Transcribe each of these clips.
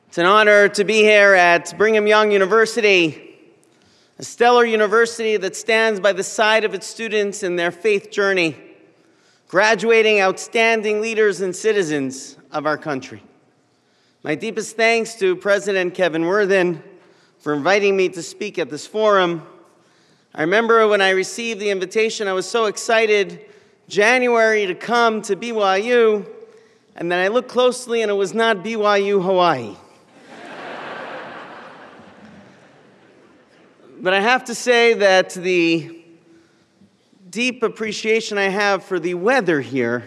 It's an honor to be here at Brigham Young University, a stellar university that stands by the side of its students in their faith journey, graduating outstanding leaders and citizens of our country. My deepest thanks to President Kevin Worthen for inviting me to speak at this forum. I remember when I received the invitation, I was so excited, January, to come to BYU, and then I looked closely and it was not BYU, Hawaii. But I have to say that the deep appreciation I have for the weather here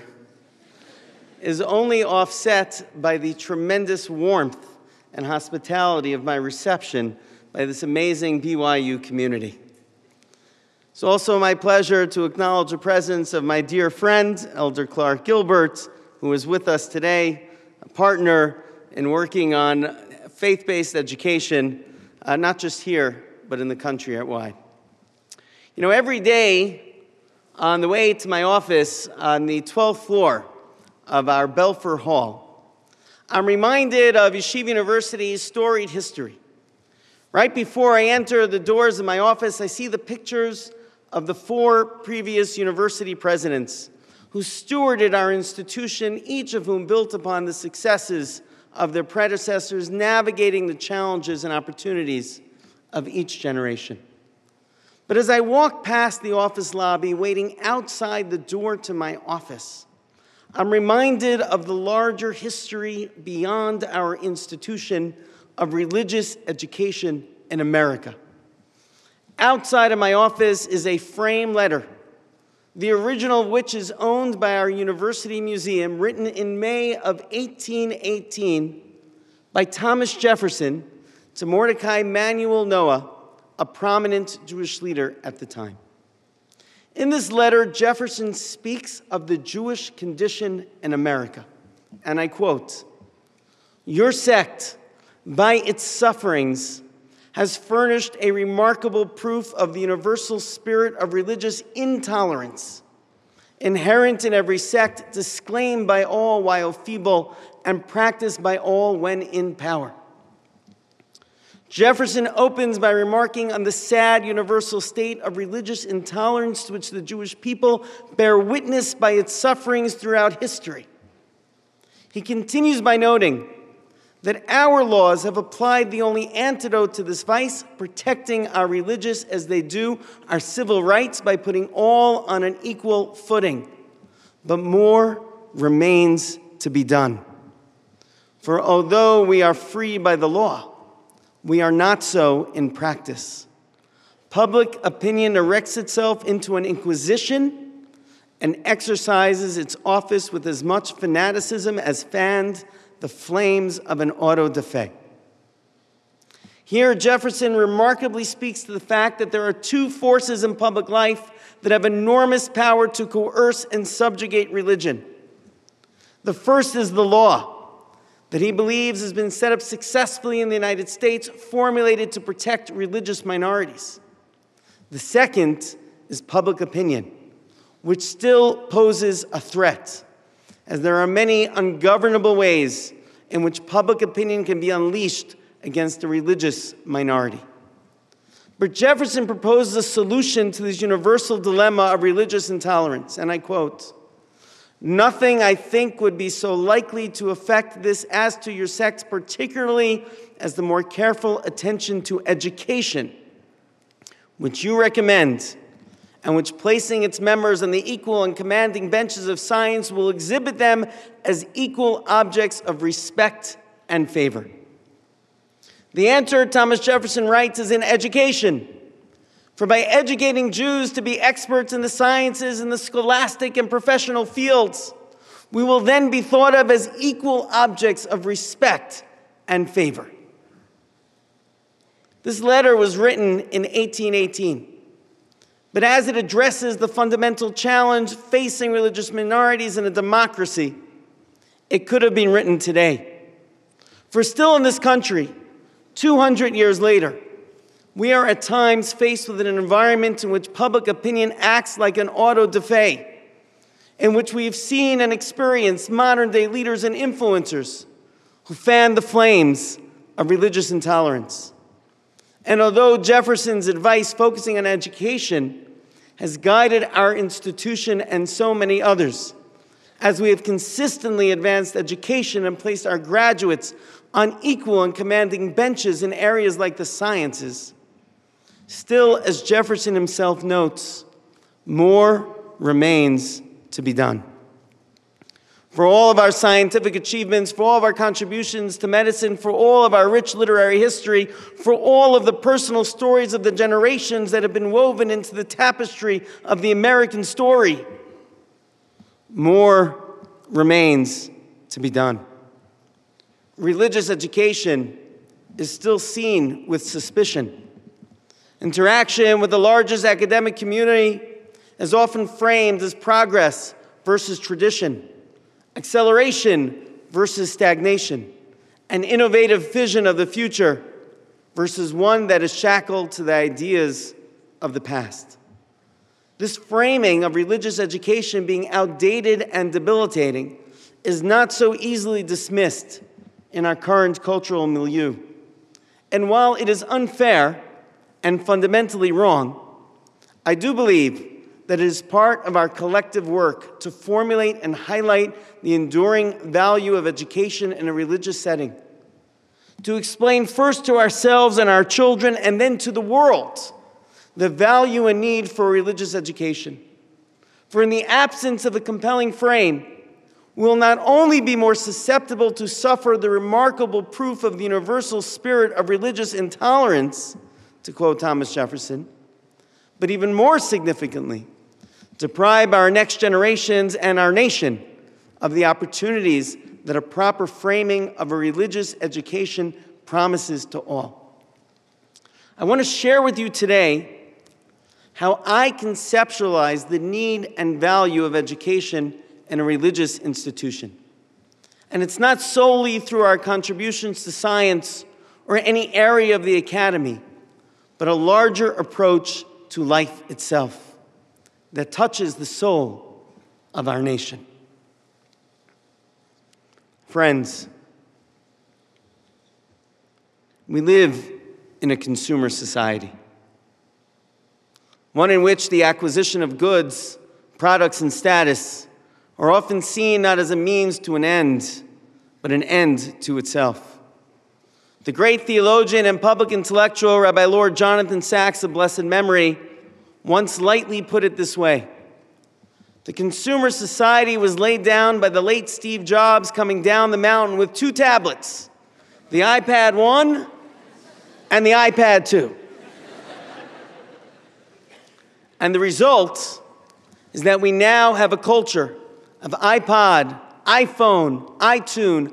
is only offset by the tremendous warmth and hospitality of my reception by this amazing BYU community. It's also my pleasure to acknowledge the presence of my dear friend, Elder Clark Gilbert, who is with us today, a partner in working on faith-based education, not just here, but in the country at wide. You know, every day on the way to my office on the 12th floor of our Belfer Hall, I'm reminded of Yeshiva University's storied history. Right before I enter the doors of my office, I see the pictures of the 4 previous university presidents who stewarded our institution, each of whom built upon the successes of their predecessors, navigating the challenges and opportunities of each generation. But as I walk past the office lobby, waiting outside the door to my office, I'm reminded of the larger history beyond our institution of religious education in America. Outside of my office is a framed letter, the original of which is owned by our university museum, written in May of 1818 by Thomas Jefferson to Mordecai Manuel Noah, a prominent Jewish leader at the time. In this letter, Jefferson speaks of the Jewish condition in America, and I quote, "Your sect, by its sufferings, has furnished a remarkable proof of the universal spirit of religious intolerance, inherent in every sect, disclaimed by all while feeble, and practiced by all when in power." Jefferson opens by remarking on the sad universal state of religious intolerance to which the Jewish people bear witness by its sufferings throughout history. He continues by noting that our laws have applied the only antidote to this vice, protecting our religious as they do our civil rights by putting all on an equal footing. But more remains to be done. For although we are free by the law, we are not so in practice. Public opinion erects itself into an inquisition and exercises its office with as much fanaticism as fanned the flames of an auto-da-fe. Here, Jefferson remarkably speaks to the fact that there are 2 forces in public life that have enormous power to coerce and subjugate religion. The first is the law, that he believes has been set up successfully in the United States, formulated to protect religious minorities. The second is public opinion, which still poses a threat, as there are many ungovernable ways in which public opinion can be unleashed against a religious minority. But Jefferson proposes a solution to this universal dilemma of religious intolerance, and I quote, "Nothing, I think, would be so likely to affect this as to your sects, particularly as the more careful attention to education, which you recommend, and which, placing its members on the equal and commanding benches of science, will exhibit them as equal objects of respect and favor." The answer, Thomas Jefferson writes, is in education. For by educating Jews to be experts in the sciences and the scholastic and professional fields, we will then be thought of as equal objects of respect and favor. This letter was written in 1818. But as it addresses the fundamental challenge facing religious minorities in a democracy, it could have been written today. For still in this country, 200 years later, we are at times faced with an environment in which public opinion acts like an auto-da-fe, in which we've seen and experienced modern-day leaders and influencers who fan the flames of religious intolerance. And although Jefferson's advice focusing on education has guided our institution and so many others, as we have consistently advanced education and placed our graduates on equal and commanding benches in areas like the sciences, still, as Jefferson himself notes, more remains to be done. For all of our scientific achievements, for all of our contributions to medicine, for all of our rich literary history, for all of the personal stories of the generations that have been woven into the tapestry of the American story, more remains to be done. Religious education is still seen with suspicion. Interaction with the largest academic community is often framed as progress versus tradition, acceleration versus stagnation, an innovative vision of the future versus one that is shackled to the ideas of the past. This framing of religious education being outdated and debilitating is not so easily dismissed in our current cultural milieu. And while it is unfair and fundamentally wrong, I do believe that it is part of our collective work to formulate and highlight the enduring value of education in a religious setting, to explain first to ourselves and our children and then to the world the value and need for religious education. For in the absence of a compelling frame, we will not only be more susceptible to suffer the remarkable proof of the universal spirit of religious intolerance, to quote Thomas Jefferson, but even more significantly, deprive our next generations and our nation of the opportunities that a proper framing of a religious education promises to all. I want to share with you today how I conceptualize the need and value of education in a religious institution. And it's not solely through our contributions to science or any area of the academy, but a larger approach to life itself that touches the soul of our nation. Friends, we live in a consumer society, one in which the acquisition of goods, products, and status are often seen not as a means to an end, but an end to itself. The great theologian and public intellectual, Rabbi Lord Jonathan Sacks of blessed memory, once lightly put it this way: the consumer society was laid down by the late Steve Jobs coming down the mountain with two tablets, the iPad 1 and the iPad 2. And the result is that we now have a culture of iPod, iPhone, iTunes,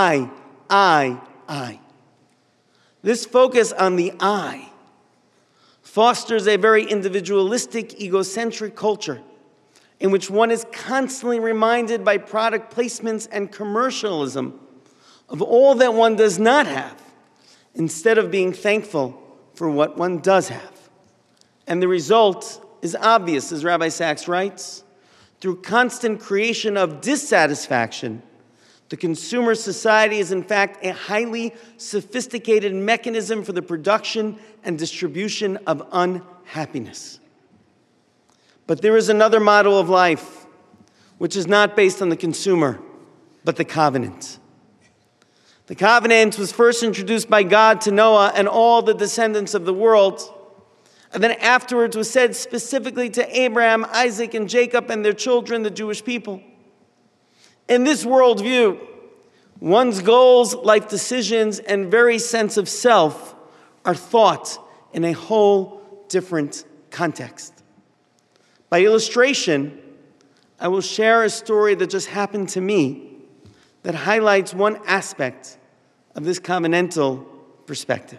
I. This focus on the I fosters a very individualistic, egocentric culture in which one is constantly reminded by product placements and commercialism of all that one does not have, instead of being thankful for what one does have. And the result is obvious, as Rabbi Sacks writes. Through constant creation of dissatisfaction, the consumer society is in fact a highly sophisticated mechanism for the production and distribution of unhappiness. But there is another model of life which is not based on the consumer, but the covenant. The covenant was first introduced by God to Noah and all the descendants of the world, and then afterwards was said specifically to Abraham, Isaac, and Jacob and their children, the Jewish people. In this worldview, one's goals, life decisions, and very sense of self are thought in a whole different context. By illustration, I will share a story that just happened to me that highlights one aspect of this covenantal perspective.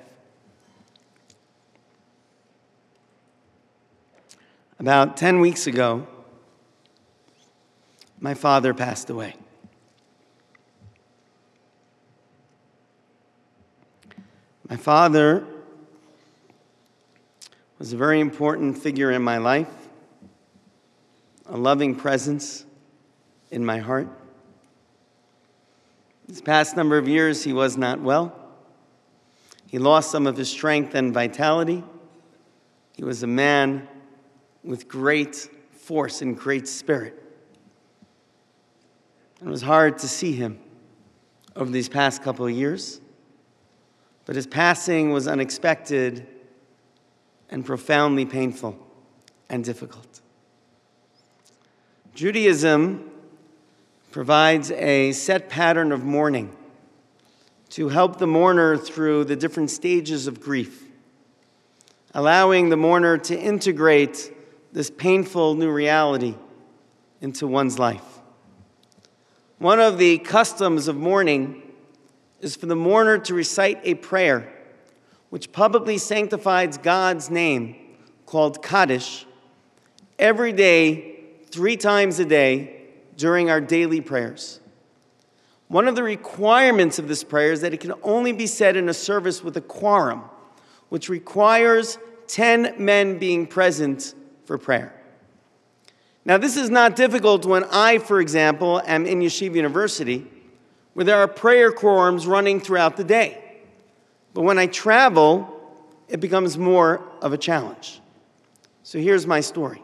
About 10 weeks ago, my father passed away. My father was a very important figure in my life, a loving presence in my heart. This past number of years, he was not well. He lost some of his strength and vitality. He was a man with great force and great spirit. It was hard to see him over these past couple of years, but his passing was unexpected and profoundly painful and difficult. Judaism provides a set pattern of mourning to help the mourner through the different stages of grief, allowing the mourner to integrate this painful new reality into one's life. One of the customs of mourning is for the mourner to recite a prayer which publicly sanctifies God's name, called Kaddish, every day, 3 times a day, during our daily prayers. One of the requirements of this prayer is that it can only be said in a service with a quorum, which requires 10 men being present for prayer. Now, this is not difficult when I, for example, am in Yeshiva University, where there are prayer quorums running throughout the day. But when I travel, it becomes more of a challenge. So here's my story.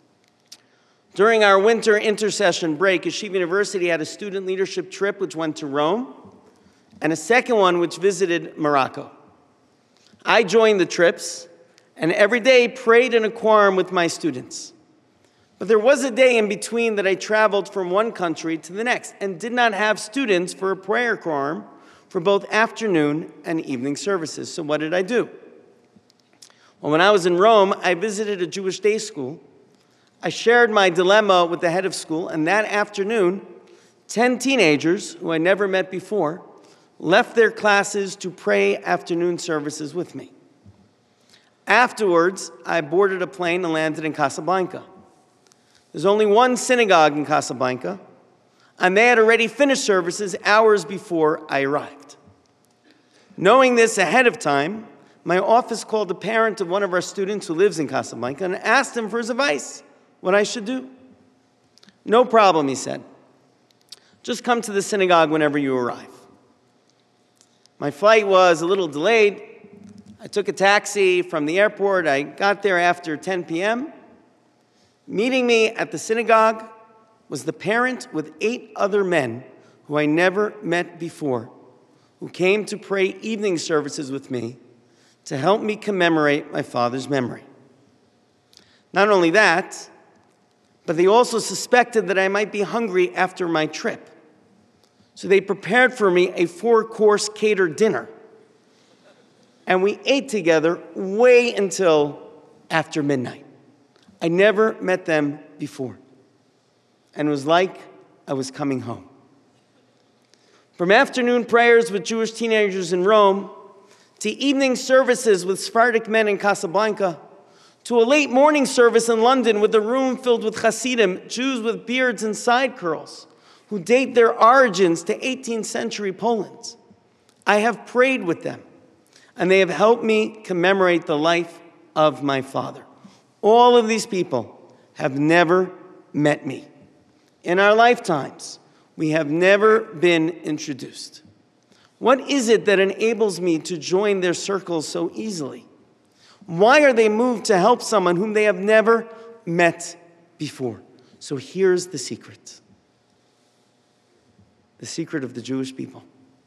During our winter intercession break, Yeshiva University had a student leadership trip which went to Rome, and a second one which visited Morocco. I joined the trips, and every day prayed in a quorum with my students. But there was a day in between that I traveled from one country to the next and did not have students for a prayer quorum for both afternoon and evening services. So what did I do? Well, when I was in Rome, I visited a Jewish day school. I shared my dilemma with the head of school, and that afternoon, 10 teenagers who I never met before left their classes to pray afternoon services with me. Afterwards, I boarded a plane and landed in Casablanca. There's only one synagogue in Casablanca, and they had already finished services hours before I arrived. Knowing this ahead of time, my office called the parent of one of our students who lives in Casablanca and asked him for his advice, what I should do. No problem, he said. Just come to the synagogue whenever you arrive. My flight was a little delayed. I took a taxi from the airport. I got there after 10 p.m. Meeting me at the synagogue was the parent with 8 other men who I never met before, who came to pray evening services with me to help me commemorate my father's memory. Not only that, but they also suspected that I might be hungry after my trip. So they prepared for me a 4-course catered dinner. And we ate together way until after midnight. I never met them before. And it was like I was coming home. From afternoon prayers with Jewish teenagers in Rome, to evening services with Sephardic men in Casablanca, to a late morning service in London with a room filled with Hasidim, Jews with beards and side curls, who date their origins to 18th century Poland. I have prayed with them, and they have helped me commemorate the life of my father. All of these people have never met me. In our lifetimes, we have never been introduced. What is it that enables me to join their circles so easily? Why are they moved to help someone whom they have never met before? So here's the secret. The secret of the Jewish people.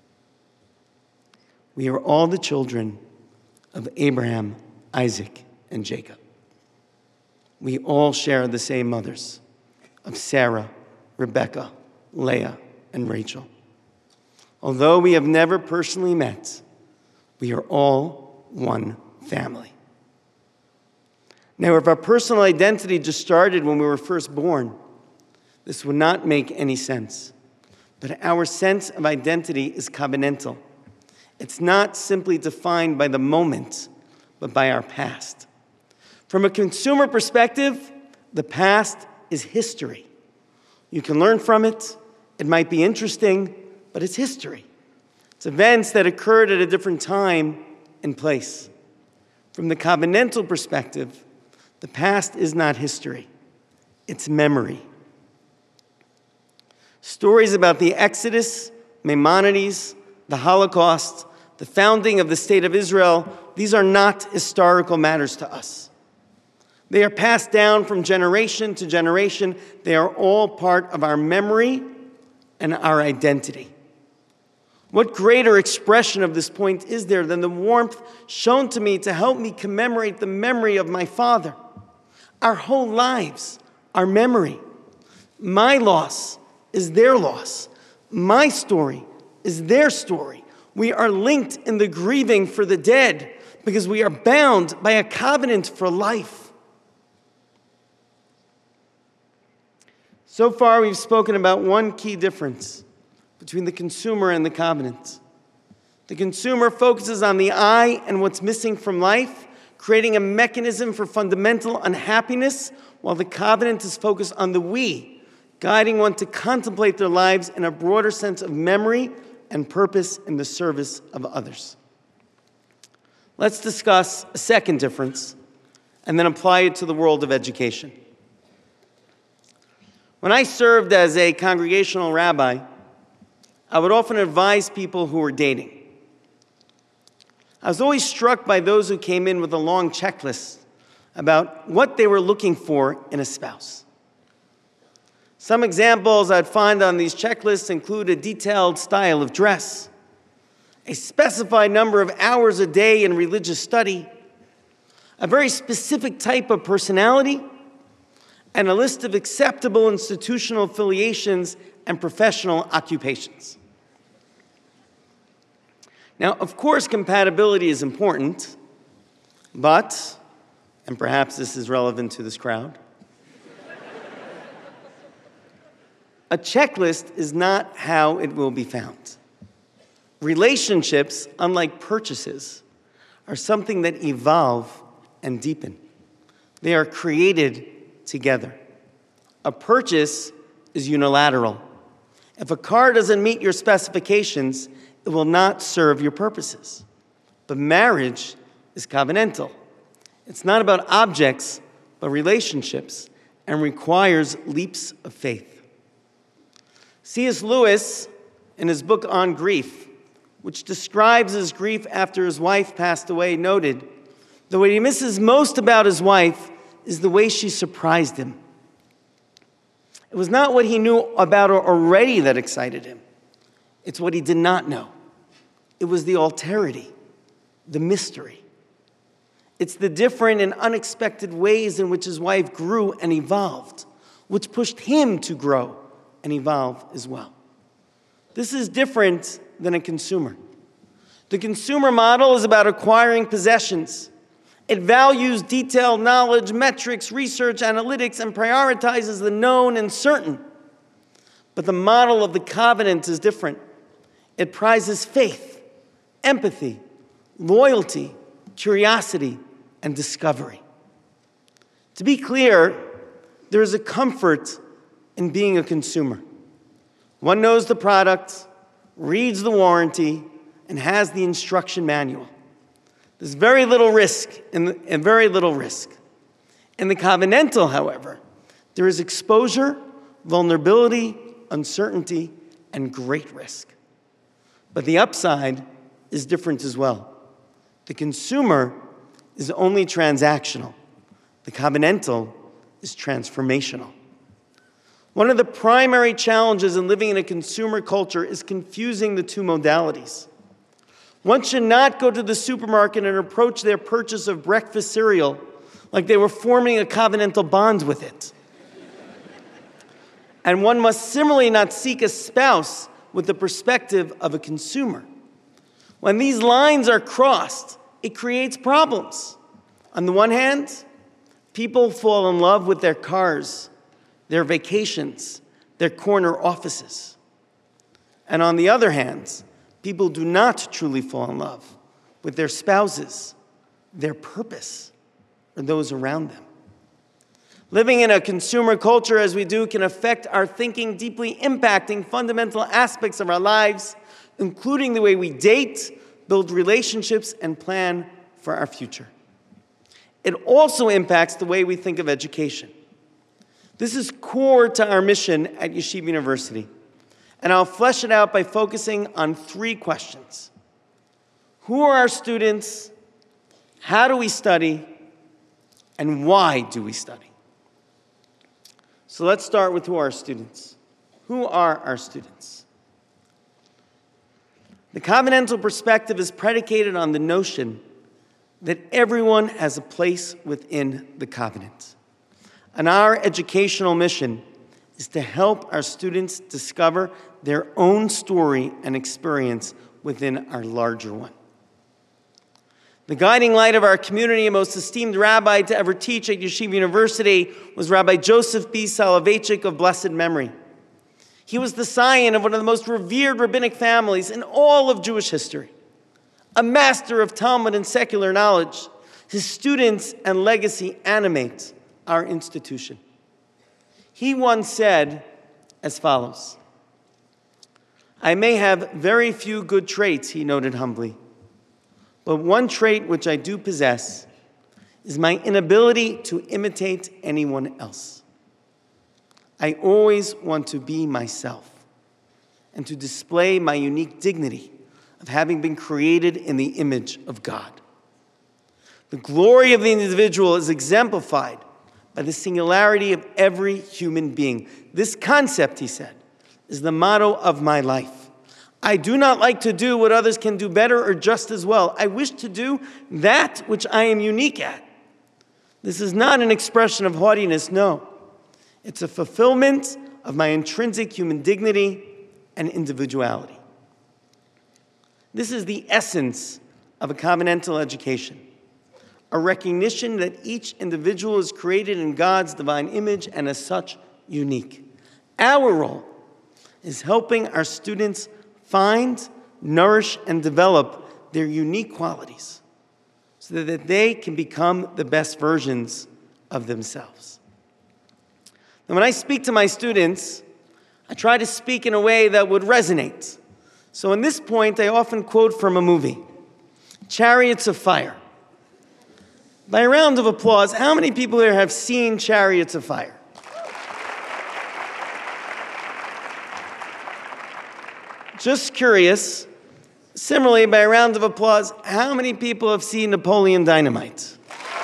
We are all the children of Abraham, Isaac, and Jacob. We all share the same mothers of Sarah, Rebecca, Leah, and Rachel. Although we have never personally met, we are all one family. Now, if our personal identity just started when we were first born, this would not make any sense. But our sense of identity is covenantal. It's not simply defined by the moment, but by our past. From a consumer perspective, the past is history. You can learn from it. It might be interesting, but it's history. It's events that occurred at a different time and place. From the covenantal perspective, the past is not history. It's memory. Stories about the Exodus, Maimonides, the Holocaust, the founding of the State of Israel, these are not historical matters to us. They are passed down from generation to generation. They are all part of our memory and our identity. What greater expression of this point is there than the warmth shown to me to help me commemorate the memory of my father? Our whole lives are memory. My loss is their loss. My story is their story. We are linked in the grieving for the dead because we are bound by a covenant for life. So far, we've spoken about one key difference between the consumer and the covenant. The consumer focuses on the I and what's missing from life, creating a mechanism for fundamental unhappiness, while the covenant is focused on the we, guiding one to contemplate their lives in a broader sense of memory and purpose in the service of others. Let's discuss a second difference and then apply it to the world of education. When I served as a congregational rabbi, I would often advise people who were dating. I was always struck by those who came in with a long checklist about what they were looking for in a spouse. Some examples I'd find on these checklists include a detailed style of dress, a specified number of hours a day in religious study, a very specific type of personality, and a list of acceptable institutional affiliations and professional occupations. Now, of course, compatibility is important, but, and perhaps this is relevant to this crowd, a checklist is not how it will be found. Relationships, unlike purchases, are something that evolve and deepen. They are created together. A purchase is unilateral. If a car doesn't meet your specifications, it will not serve your purposes. But marriage is covenantal. It's not about objects, but relationships, and requires leaps of faith. C.S. Lewis, in his book On Grief, which describes his grief after his wife passed away, noted that what he misses most about his wife is the way she surprised him. It was not what he knew about her already that excited him. It's what he did not know. It was the alterity, the mystery. It's the different and unexpected ways in which his wife grew and evolved, which pushed him to grow and evolve as well. This is different than a consumer. The consumer model is about acquiring possessions. It values detailed knowledge, metrics, research, analytics, and prioritizes the known and certain. But the model of the covenant is different. It prizes faith, empathy, loyalty, curiosity, and discovery. To be clear, there is a comfort in being a consumer. One knows the product, reads the warranty, and has the instruction manual. There's very little risk and very little risk. In the covenantal, however, there is exposure, vulnerability, uncertainty, and great risk. But the upside is different as well. The consumer is only transactional. The covenantal is transformational. One of the primary challenges in living in a consumer culture is confusing the two modalities. One should not go to the supermarket and approach their purchase of breakfast cereal like they were forming a covenantal bond with it. And one must similarly not seek a spouse with the perspective of a consumer. When these lines are crossed, it creates problems. On the one hand, people fall in love with their cars, their vacations, their corner offices. And on the other hand, people do not truly fall in love with their spouses, their purpose, or those around them. Living in a consumer culture as we do can affect our thinking, deeply impacting fundamental aspects of our lives, including the way we date, build relationships, and plan for our future. It also impacts the way we think of education. This is core to our mission at Yeshiva University. And I'll flesh it out by focusing on three questions. Who are our students? How do we study? And why do we study? So let's start with who are our students. Who are our students? The covenantal perspective is predicated on the notion that everyone has a place within the covenant. And our educational mission is to help our students discover their own story and experience within our larger one. The guiding light of our community and most esteemed rabbi to ever teach at Yeshiva University was Rabbi Joseph B. Soloveitchik of blessed memory. He was the scion of one of the most revered rabbinic families in all of Jewish history. A master of Talmud and secular knowledge, his students and legacy animate our institution. He once said as follows, "I may have very few good traits," he noted humbly, "but one trait which I do possess is my inability to imitate anyone else. I always want to be myself and to display my unique dignity of having been created in the image of God. The glory of the individual is exemplified by the singularity of every human being. This concept," he said, "is the motto of my life. I do not like to do what others can do better or just as well. I wish to do that which I am unique at. This is not an expression of haughtiness, no. It's a fulfillment of my intrinsic human dignity and individuality." This is the essence of a covenantal education, a recognition that each individual is created in God's divine image and as such unique. Our role is helping our students find, nourish, and develop their unique qualities so that they can become the best versions of themselves. And when I speak to my students, I try to speak in a way that would resonate. So in this point, I often quote from a movie, Chariots of Fire. By a round of applause, how many people here have seen Chariots of Fire? Just curious, similarly, by a round of applause, how many people have seen Napoleon Dynamite?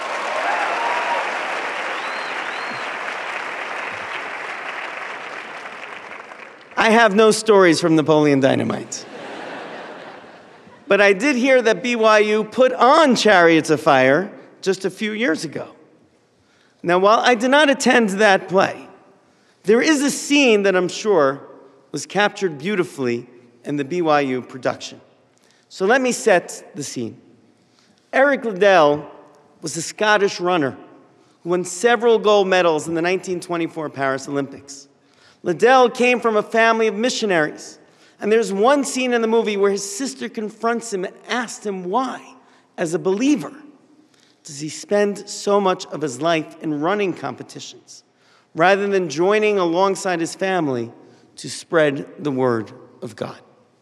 I have no stories from Napoleon Dynamite. But I did hear that BYU put on Chariots of Fire just a few years ago. Now, while I did not attend that play, there is a scene that I'm sure was captured beautifully in the BYU production. So let me set the scene. Eric Liddell was a Scottish runner who won several gold medals in the 1924 Paris Olympics. Liddell came from a family of missionaries, and there's one scene in the movie where his sister confronts him and asks him why, as a believer, does he spend so much of his life in running competitions rather than joining alongside his family to spread the word of God.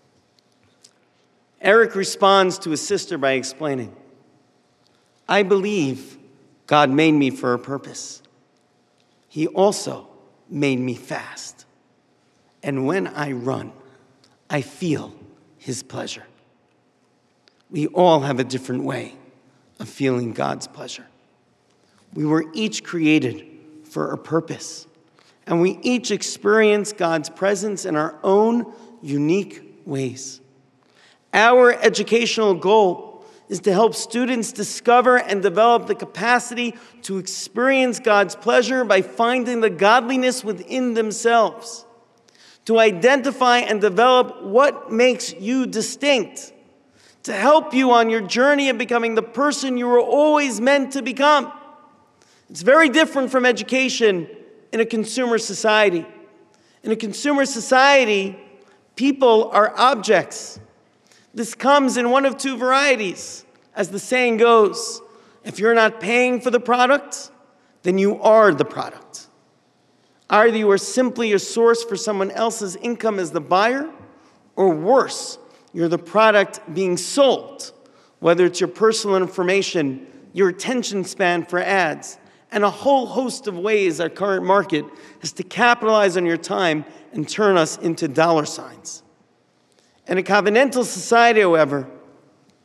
Eric responds to his sister by explaining, "I believe God made me for a purpose. He also made me fast. And when I run, I feel his pleasure." We all have a different way of feeling God's pleasure. We were each created for a purpose, and we each experience God's presence in our own unique ways. Our educational goal is to help students discover and develop the capacity to experience God's pleasure by finding the godliness within themselves, to identify and develop what makes you distinct, to help you on your journey of becoming the person you were always meant to become. It's very different from education in a consumer society. In a consumer society, people are objects. This comes in one of two varieties. As the saying goes, if you're not paying for the product, then you are the product. Either you are simply a source for someone else's income as the buyer, or worse, you're the product being sold, whether it's your personal information, your attention span for ads, and a whole host of ways our current market has to capitalize on your time and turn us into dollar signs. In a covenantal society, however,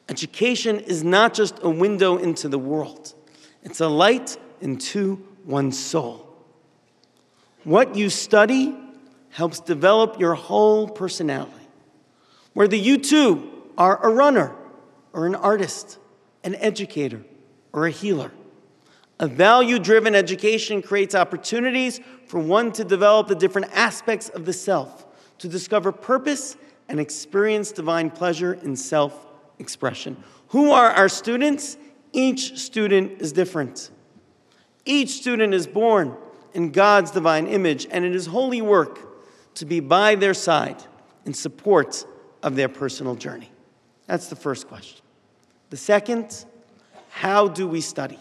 Education is not just a window into the world. It's a light into one's soul. What you study helps develop your whole personality. Whether you too are a runner or an artist, an educator or a healer. A value-driven education creates opportunities for one to develop the different aspects of the self, to discover purpose and experience divine pleasure in self-expression. Who are our students? Each student is different. Each student is born in God's divine image, and it is holy work to be by their side in support of their personal journey. That's the first question. The second, how do we study?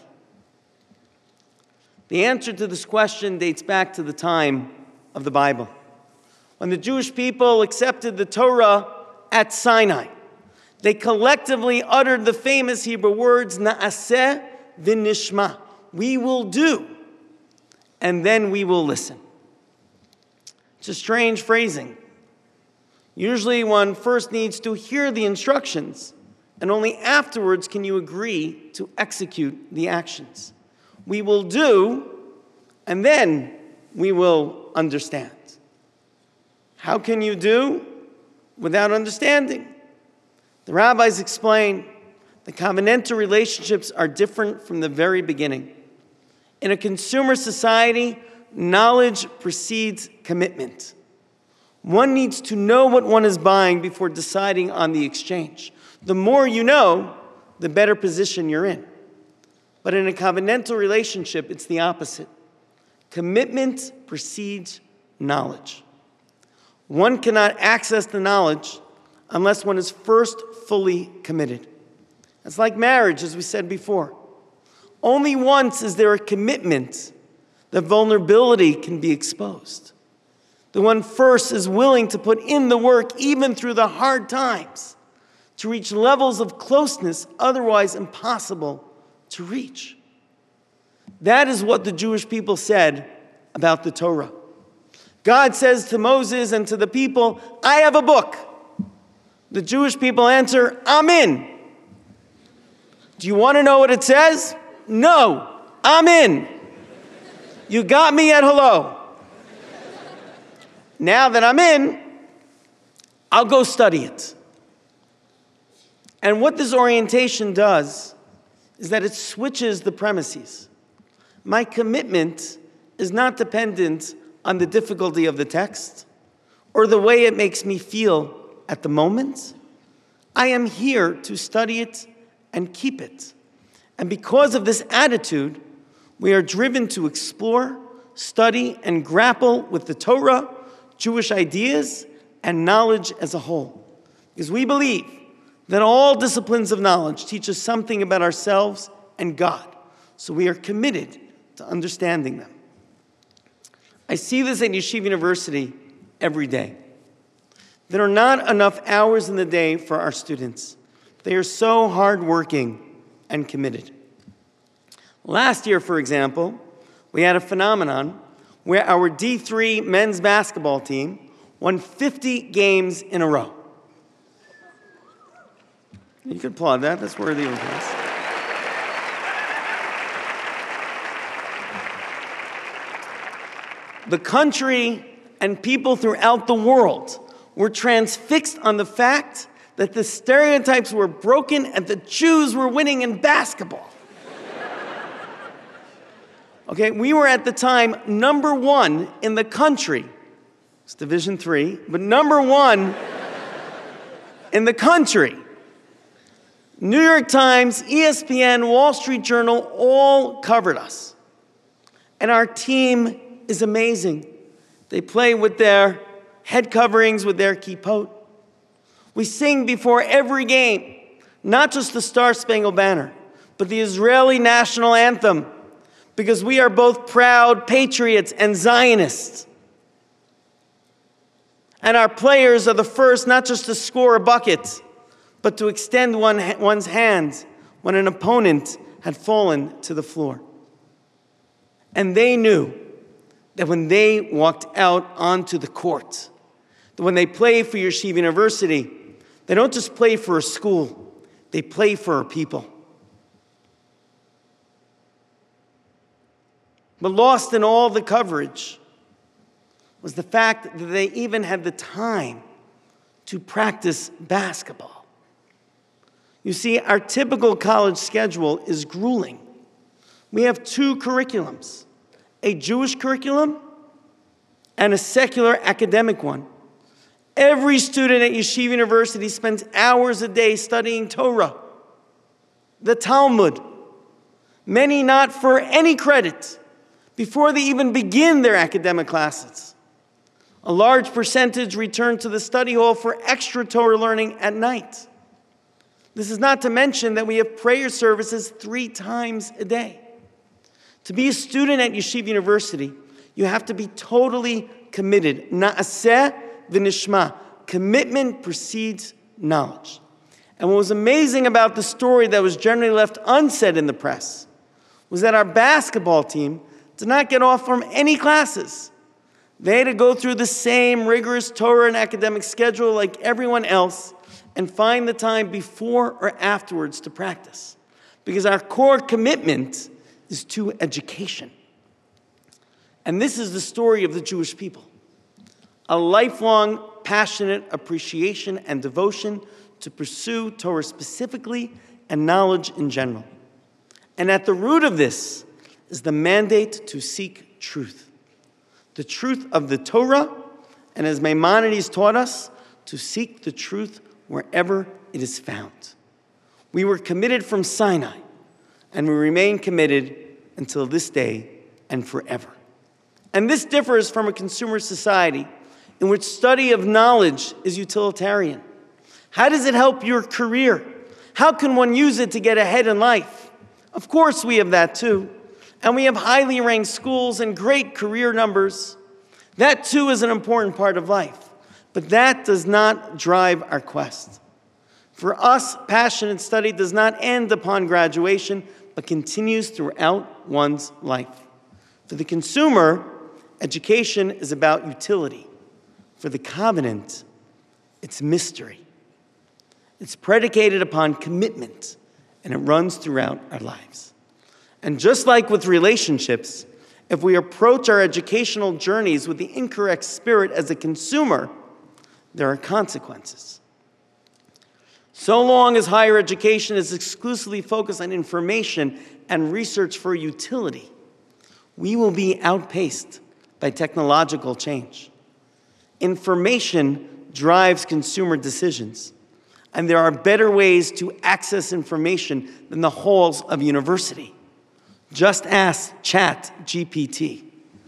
The answer to this question dates back to the time of the Bible, when the Jewish people accepted the Torah at Sinai. They collectively uttered the famous Hebrew words, Na'aseh v'nishma. We will do, and then we will listen. It's a strange phrasing. Usually one first needs to hear the instructions, and only afterwards can you agree to execute the actions. We will do, and then we will understand. How can you do without understanding? The rabbis explain the covenantal relationships are different from the very beginning. In a consumer society, knowledge precedes commitment. One needs to know what one is buying before deciding on the exchange. The more you know, the better position you're in. But in a covenantal relationship, it's the opposite. Commitment precedes knowledge. One cannot access the knowledge unless one is first fully committed. It's like marriage, as we said before. Only once is there a commitment that vulnerability can be exposed. The one first is willing to put in the work even through the hard times to reach levels of closeness otherwise impossible to reach. That is what the Jewish people said about the Torah. God says to Moses and to the people, I have a book. The Jewish people answer, I'm in. Do you want to know what it says? No, I'm in. You got me at hello. Now that I'm in, I'll go study it. And what this orientation does is that it switches the premises. My commitment is not dependent on the difficulty of the text or the way it makes me feel at the moment. I am here to study it and keep it. And because of this attitude, we are driven to explore, study, and grapple with the Torah, Jewish ideas, and knowledge as a whole. Because we believe that all disciplines of knowledge teach us something about ourselves and God. So we are committed to understanding them. I see this at Yeshiva University every day. There are not enough hours in the day for our students. They are so hardworking and committed. Last year, for example, we had a phenomenon where our D3 men's basketball team won 50 games in a row. You can applaud that. That's worthy of applause. The country and people throughout the world were transfixed on the fact that the stereotypes were broken and the Jews were winning in basketball. Okay, we were at the time number one in the country. It's Division III, but number one in the country. New York Times, ESPN, Wall Street Journal all covered us. And our team is amazing. They play with their head coverings, with their kippot. We sing before every game, not just the Star-Spangled Banner, but the Israeli national anthem, because we are both proud patriots and Zionists. And our players are the first not just to score a bucket, but to extend one's hands when an opponent had fallen to the floor. And they knew that when they walked out onto the court, that when they play for Yeshiva University, they don't just play for a school, They play for our people. But lost in all the coverage was the fact that they even had the time to practice basketball. You see, our typical college schedule is grueling. We have two curriculums, a Jewish curriculum and a secular academic one. Every student at Yeshiva University spends hours a day studying Torah, the Talmud, many not for any credit, before they even begin their academic classes. A large percentage return to the study hall for extra Torah learning at night. This is not to mention that we have prayer services 3 times a day. To be a student at Yeshiva University, you have to be totally committed. Na'aseh v'nishma. Commitment precedes knowledge. And what was amazing about the story that was generally left unsaid in the press was that our basketball team did not get off from any classes. They had to go through the same rigorous Torah and academic schedule like everyone else and find the time before or afterwards to practice. Because our core commitment is to education. And this is the story of the Jewish people. A lifelong, passionate appreciation and devotion to pursue Torah specifically and knowledge in general. And at the root of this is the mandate to seek truth. The truth of the Torah, and as Maimonides taught us, to seek the truth wherever it is found. We were committed from Sinai, and we remain committed until this day and forever. And this differs from a consumer society in which study of knowledge is utilitarian. How does it help your career? How can one use it to get ahead in life? Of course, we have that too. And we have highly ranked schools and great career numbers. That too is an important part of life. But that does not drive our quest. For us, passionate study does not end upon graduation, but continues throughout one's life. For the consumer, education is about utility. For the covenant, it's mystery. It's predicated upon commitment, and it runs throughout our lives. And just like with relationships, if we approach our educational journeys with the incorrect spirit as a consumer, there are consequences. So long as higher education is exclusively focused on information and research for utility, we will be outpaced by technological change. Information drives consumer decisions, and there are better ways to access information than the halls of university. Just ask ChatGPT.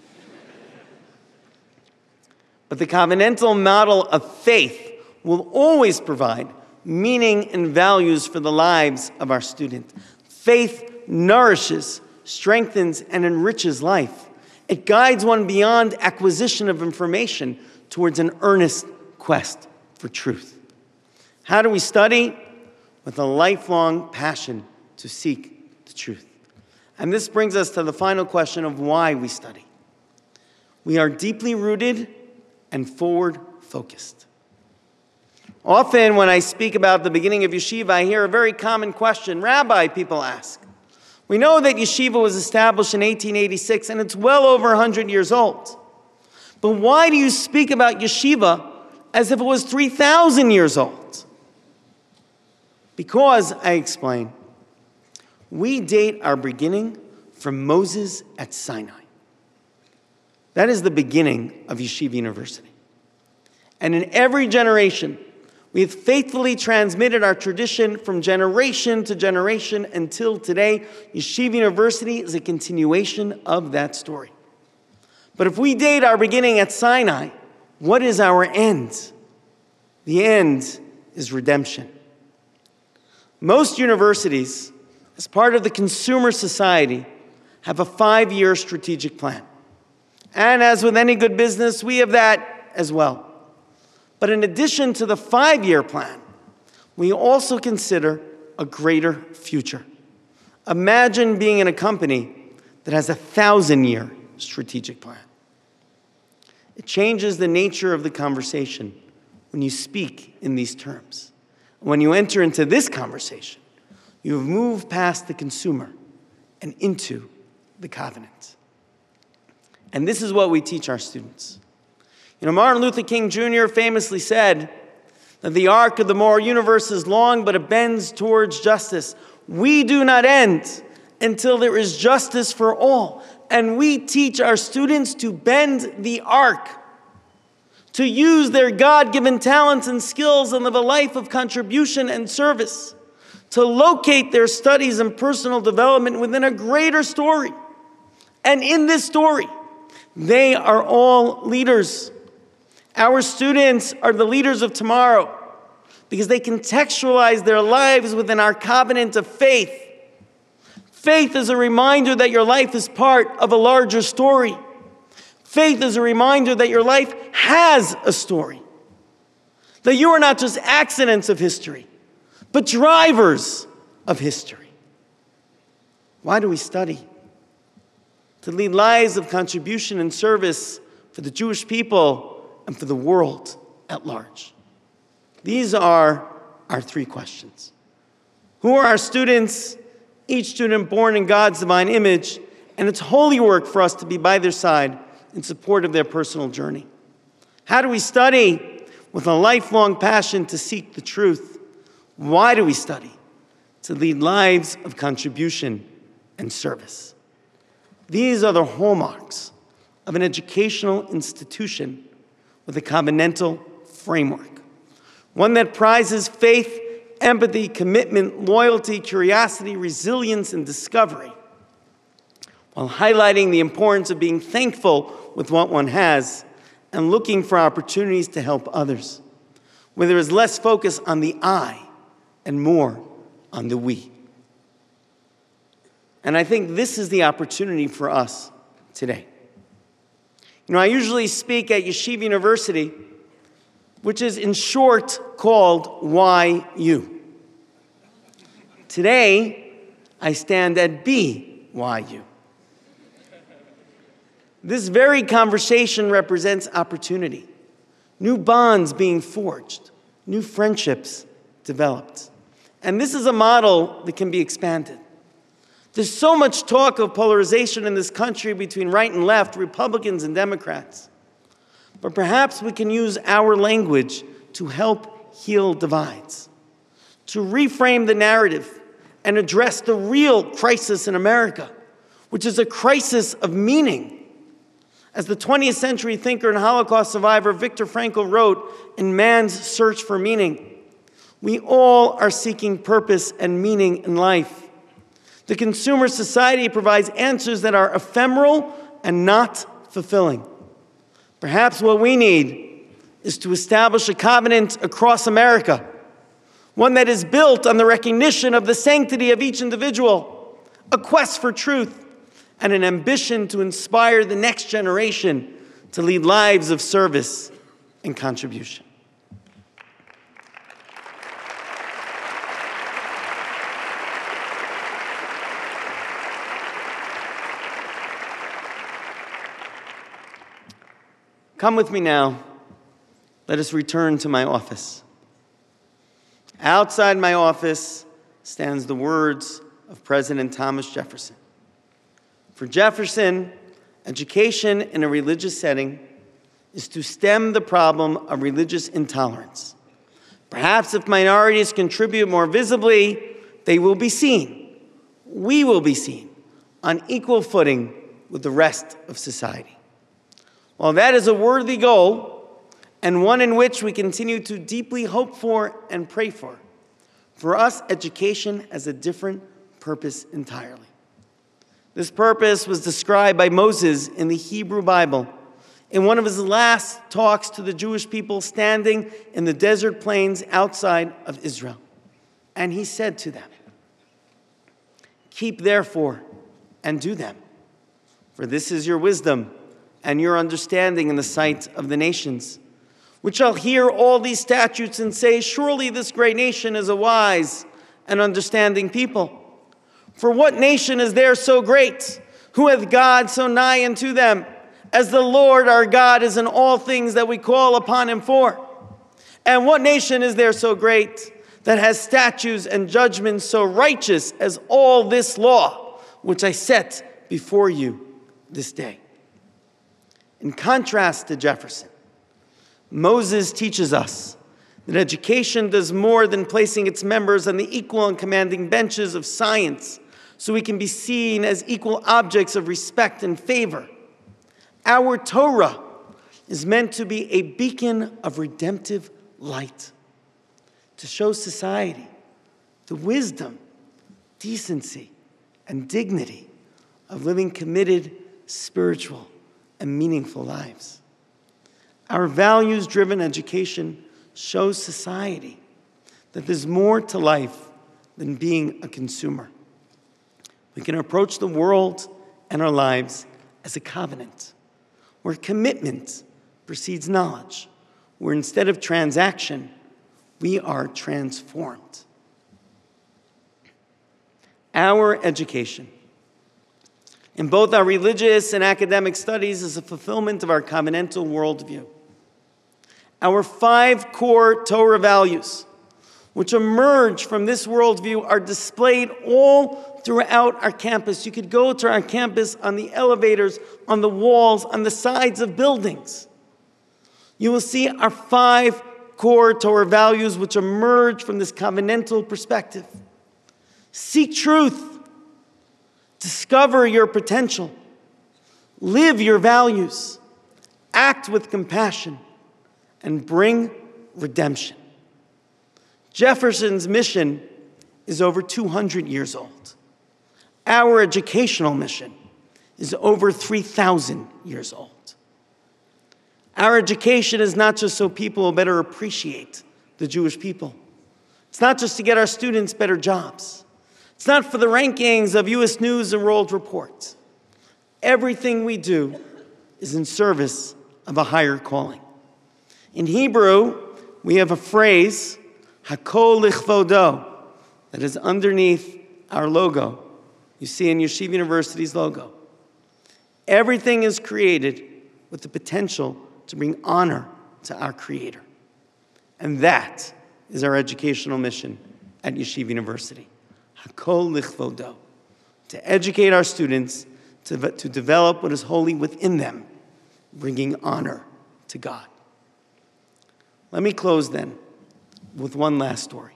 But the covenantal model of faith will always provide meaning and values for the lives of our students. Faith nourishes, strengthens, and enriches life. It guides one beyond acquisition of information towards an earnest quest for truth. How do we study? With a lifelong passion to seek the truth. And this brings us to the final question of why we study. We are deeply rooted and forward-focused. Often when I speak about the beginning of yeshiva, I hear a very common question. Rabbi, people ask, we know that yeshiva was established in 1886 and it's well over 100 years old. But why do you speak about yeshiva as if it was 3,000 years old? Because, I explain, we date our beginning from Moses at Sinai. That is the beginning of Yeshiva University. And in every generation, we have faithfully transmitted our tradition from generation to generation until today. Yeshiva University is a continuation of that story. But if we date our beginning at Sinai, what is our end? The end is redemption. Most universities, as part of the consumer society, have a 5-year strategic plan. And as with any good business, we have that as well. But in addition to the 5-year plan, we also consider a greater future. Imagine being in a company that has a 1,000-year strategic plan. It changes the nature of the conversation when you speak in these terms. When you enter into this conversation, You have moved past the consumer and into the covenant. And this is what we teach our students. Martin Luther King Jr. famously said that the arc of the moral universe is long, but it bends towards justice. We do not end until there is justice for all. And we teach our students to bend the arc, to use their God-given talents and skills and live a life of contribution and service, to locate their studies and personal development within a greater story. And in this story, they are all leaders. Our students are the leaders of tomorrow because they contextualize their lives within our covenant of faith. Faith is a reminder that your life is part of a larger story. Faith is a reminder that your life has a story. That you are not just accidents of history, but drivers of history. Why do we study? To lead lives of contribution and service for the Jewish people and for the world at large. These are our three questions. Who are our students? Each student born in God's divine image, and it's holy work for us to be by their side in support of their personal journey. How do we study? With a lifelong passion to seek the truth. Why do we study? To lead lives of contribution and service. These are the hallmarks of an educational institution with a covenantal framework. One that prizes faith, empathy, commitment, loyalty, curiosity, resilience, and discovery, while highlighting the importance of being thankful with what one has and looking for opportunities to help others, where there is less focus on the I and more on the we. And I think this is the opportunity for us today. I usually speak at Yeshiva University, which is in short called YU. Today, I stand at BYU. This very conversation represents opportunity, new bonds being forged, new friendships developed. And this is a model that can be expanded. There's so much talk of polarization in this country between right and left, Republicans and Democrats. But perhaps we can use our language to help heal divides, to reframe the narrative and address the real crisis in America, which is a crisis of meaning. As the 20th century thinker and Holocaust survivor Viktor Frankl wrote in Man's Search for Meaning, we all are seeking purpose and meaning in life. The consumer society provides answers that are ephemeral and not fulfilling. Perhaps what we need is to establish a covenant across America, one that is built on the recognition of the sanctity of each individual, a quest for truth, and an ambition to inspire the next generation to lead lives of service and contribution. Come with me now. Let us return to my office. Outside my office stands the words of President Thomas Jefferson. For Jefferson, education in a religious setting is to stem the problem of religious intolerance. Perhaps if minorities contribute more visibly, they will be seen. We will be seen on equal footing with the rest of society. While that is a worthy goal, and one in which we continue to deeply hope for and pray for us, education has a different purpose entirely. This purpose was described by Moses in the Hebrew Bible in one of his last talks to the Jewish people standing in the desert plains outside of Israel. And he said to them, "Keep therefore and do them, for this is your wisdom and your understanding in the sight of the nations, which shall hear all these statutes and say, surely this great nation is a wise and understanding people. For what nation is there so great, who hath God so nigh unto them, as the Lord our God is in all things that we call upon him for? And what nation is there so great, that has statutes and judgments so righteous as all this law, which I set before you this day. In contrast to Jefferson, Moses teaches us that education does more than placing its members on the equal and commanding benches of science so we can be seen as equal objects of respect and favor. Our Torah is meant to be a beacon of redemptive light, to show society the wisdom, decency, and dignity of living committed, spiritual, and meaningful lives. Our values-driven education shows society that there's more to life than being a consumer. We can approach the world and our lives as a covenant, where commitment precedes knowledge, where instead of transaction, we are transformed. Our education, in both our religious and academic studies, is a fulfillment of our covenantal worldview. Our 5 core Torah values, which emerge from this worldview, are displayed all throughout our campus. You could go to our campus on the elevators, on the walls, on the sides of buildings. You will see our 5 core Torah values which emerge from this covenantal perspective. Seek truth. Discover your potential. Live your values. Act with compassion. And bring redemption. Jefferson's mission is over 200 years old. Our educational mission is over 3,000 years old. Our education is not just so people will better appreciate the Jewish people. It's not just to get our students better jobs. It's not for the rankings of U.S. News and World Report. Everything we do is in service of a higher calling. In Hebrew, we have a phrase, Hakol Lichvodo, that is underneath our logo. You see in Yeshiva University's logo. Everything is created with the potential to bring honor to our Creator. And that is our educational mission at Yeshiva University. Hakol Lichvodo, to educate our students to develop what is holy within them, bringing honor to God. Let me close then with one last story.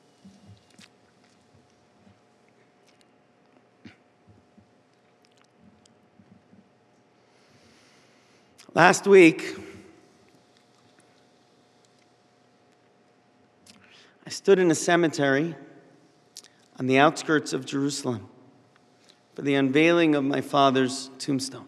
Last week, I stood in a cemetery on the outskirts of Jerusalem for the unveiling of my father's tombstone.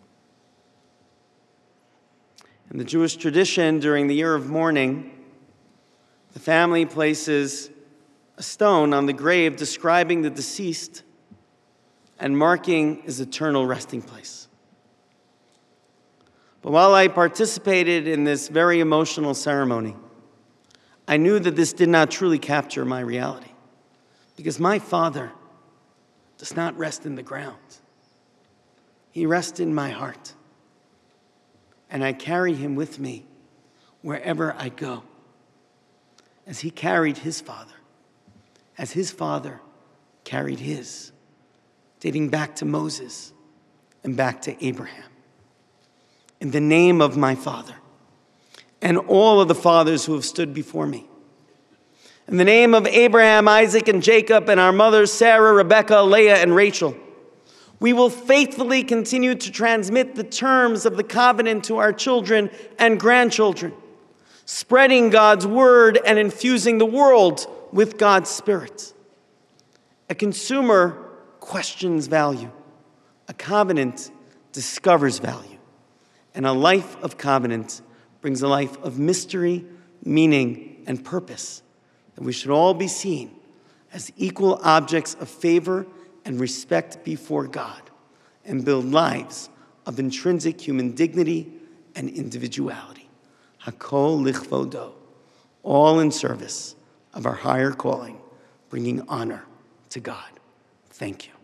In the Jewish tradition, during the year of mourning, the family places a stone on the grave describing the deceased and marking his eternal resting place. But while I participated in this very emotional ceremony, I knew that this did not truly capture my reality, because my father does not rest in the ground. He rests in my heart. And I carry him with me wherever I go, as he carried his father, as his father carried his, dating back to Moses and back to Abraham. In the name of my father and all of the fathers who have stood before me, in the name of Abraham, Isaac, and Jacob, and our mothers Sarah, Rebekah, Leah, and Rachel, we will faithfully continue to transmit the terms of the covenant to our children and grandchildren, spreading God's word and infusing the world with God's Spirit. A consumer questions value. A covenant discovers value. And a life of covenant brings a life of mystery, meaning, and purpose. And we should all be seen as equal objects of favor and respect before God, and build lives of intrinsic human dignity and individuality. Hakol Lichvodo, all in service of our higher calling, bringing honor to God. Thank you.